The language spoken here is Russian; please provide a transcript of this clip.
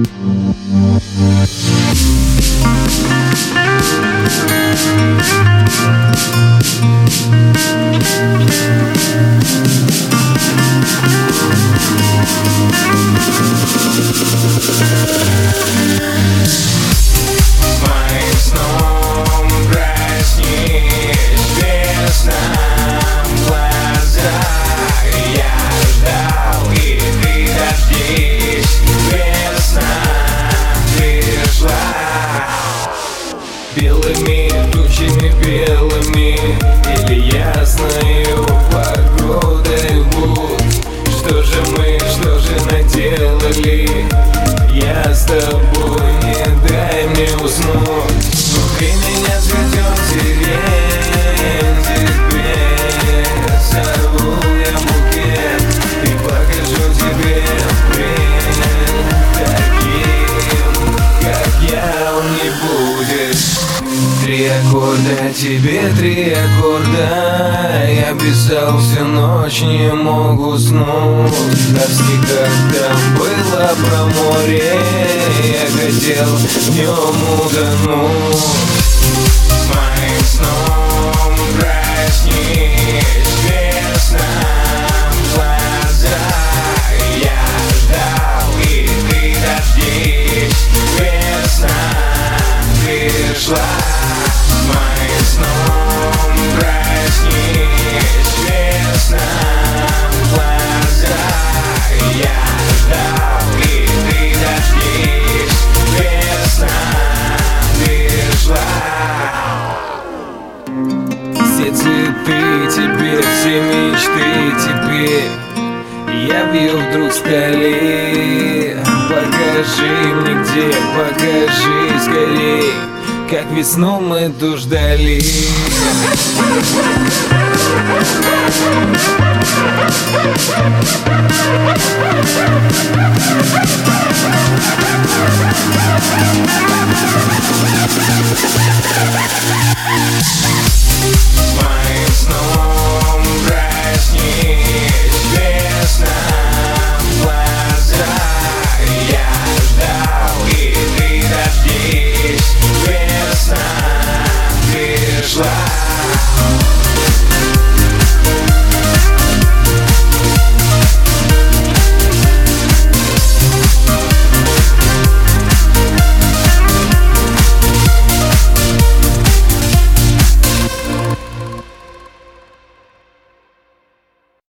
Моим сном проснись, весна в глазах. Я ждал, и ты дождись, весна пришла. Белыми тучами, белыми или ясною погодой будь. Что же мы, что же наделали? Я с тобой, не дай мне уснуть. Внутри меня цветет сирень, теперь сорву я букет и покажу тебе плен. Таким, как я, он не будет. 3 аккорда, тебе 3 аккорда. Я писал всю ночь, не мог уснуть. А в стихах там было про море. Я хотел в нем утонуть. Моим сном проснись, весна в глазах. Я ждал, и ты дождись, весна пришла. Моим сном проснись, весна в глазах. Я ждал, и ты дождись, весна пришла. Все цветы теперь, все мечты теперь я вью вдруг в скале. Покажи мне где, покажи скорей, как весну мы ту ждали.